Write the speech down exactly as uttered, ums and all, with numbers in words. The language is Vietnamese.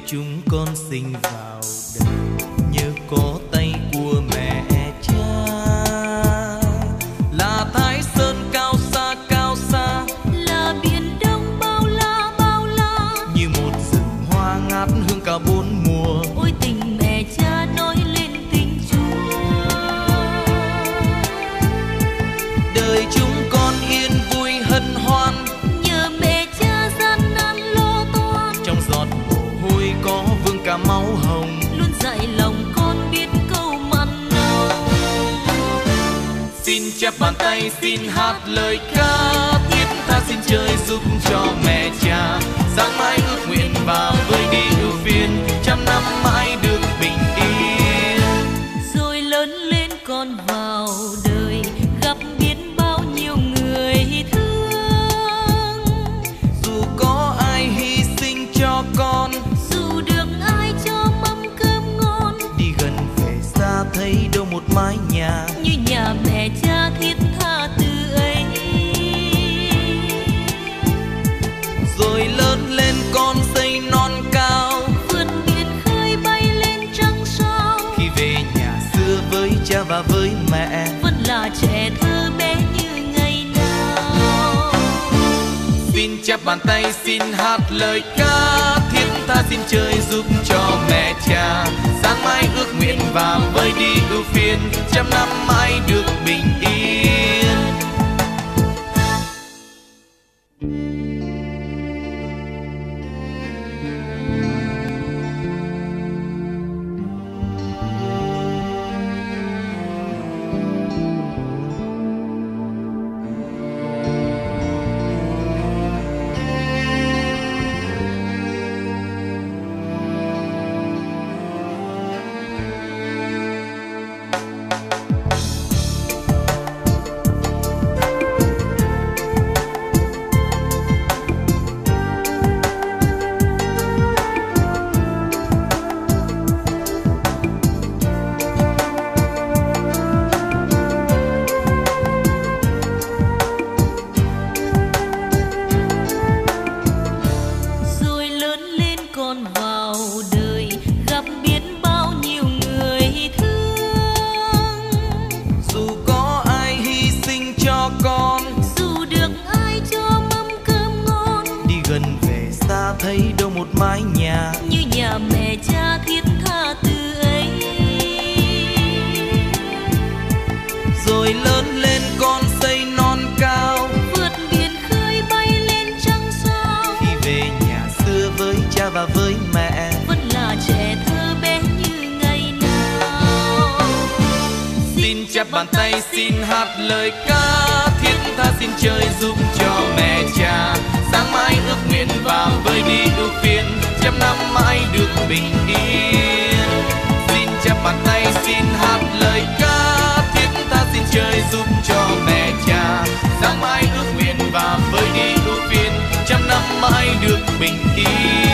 chúng con sinh vào đời nhờ có tay của mẹ cha, là Thái Sơn cao xa cao xa, là biển Đông bao la bao la, như một rừng hoa ngát hương cả bốn mùa. ôi tình mẹ cha nói lên tình Chúa. Đời chúng con yên vui hân hoan, nhờ mẹ cha gian nan lo toan, trong giọt mồ hôi có vương cả máu hồng, luôn dạy lòng con biết câu mặn nồng. xin chắp bàn tay xin hát lời ca thiết tha, xin trời giúp cho mẹ cha sáng mãi ước nguyện và vơi đi ưu phiền, trăm năm mãi được bình yên. Rồi lớn lên con vào đời gặp biết bao nhiêu người thương, Dù có ai hy sinh cho con, dù được ai cho mâm cơm ngon, đi gần về xa thấy đâu một mái nhà, như nhà mẹ cha thiết tha từ ấy. rồi lớn lên con xây non cao, Vượt biển khơi bay lên trăng sao, khi về nhà xưa với cha và với mẹ, vẫn là trẻ thơ bé như ngày nào. xin chắp bàn tay xin hát lời ca thiết tha, xin trời giúp cho mẹ cha sáng mãi ước nguyện và vơi đi ưu phiền, trăm năm mãi được bình yên. Rồi lớn lên con vào đời gặp biết bao nhiêu người thương, Dù có ai hy sinh cho con, dù được ai cho mâm cơm ngon, đi gần về xa thấy đâu một mái nhà, như nhà mẹ cha thiết tha từ ấy. rồi lớn lên con xây non cao, Vượt biển khơi bay lên trăng sao, khi về nhà xưa với cha và với mẹ, vẫn là trẻ thơ bé như ngày nào. xin chắp bàn tay xin hát lời ca thiết tha, xin trời giúp cho mẹ cha sáng mãi ước nguyện và vơi đi ưu phiền, trăm năm mãi được bình yên. Xin chắp bàn tay xin hát lời ca thiết tha, xin trời giúp cho mẹ cha sáng mãi ước nguyện và vơi đi ưu phiền, trăm năm mãi được bình yên.